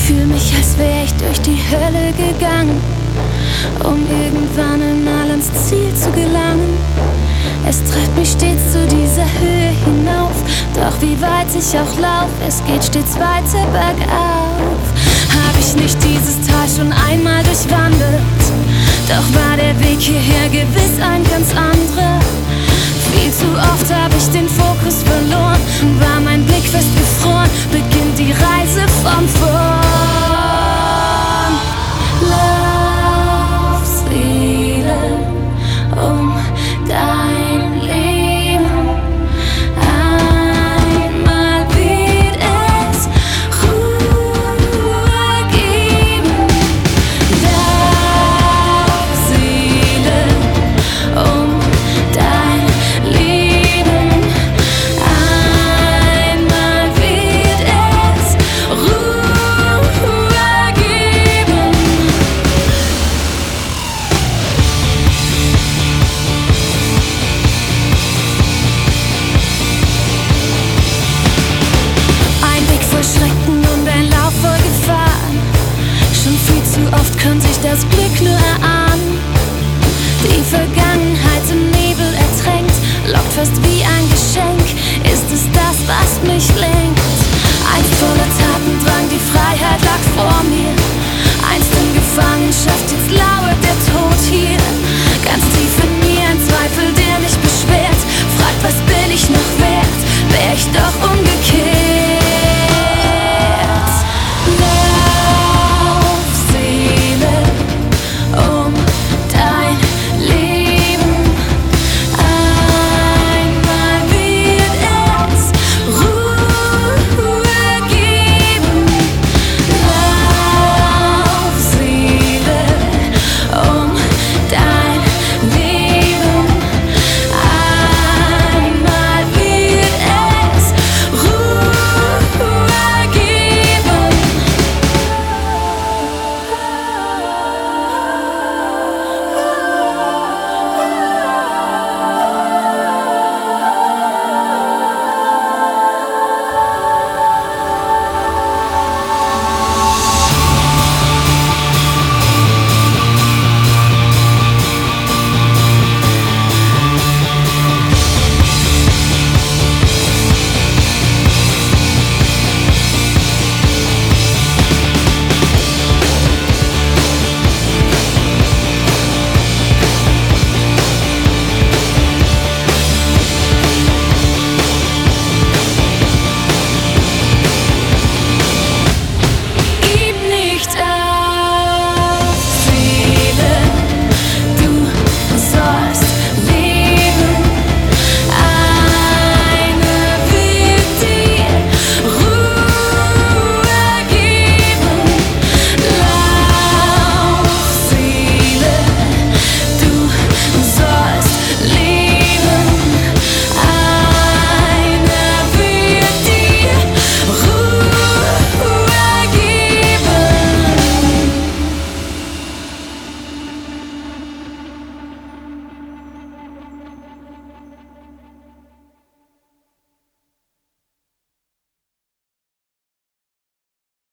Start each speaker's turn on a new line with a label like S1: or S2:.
S1: Fühl mich, als wär ich durch die Hölle gegangen, um irgendwann einmal ans Ziel zu gelangen. Es treibt mich stets zu dieser Höhe hinauf, doch wie weit ich auch lauf, es geht stets weiter bergauf. Hab ich nicht dieses Tal schon einmal durchwandert, doch war der Weg hierher gewiss ein ganz anderer. Viel zu oft hab ich den Fokus verloren, war mein Blick fest gefroren, beginnt die Reise von vorn. Lauf, Seele, um dein Leben. Einmal wird es Ruhe geben. Lauf, Seele, um dein Leben. Einmal wird es Ruhe geben. Ein Weg voll Schrecken und ein Lauf voll Gefahren. Schon viel zu oft konnte ich das Glück nur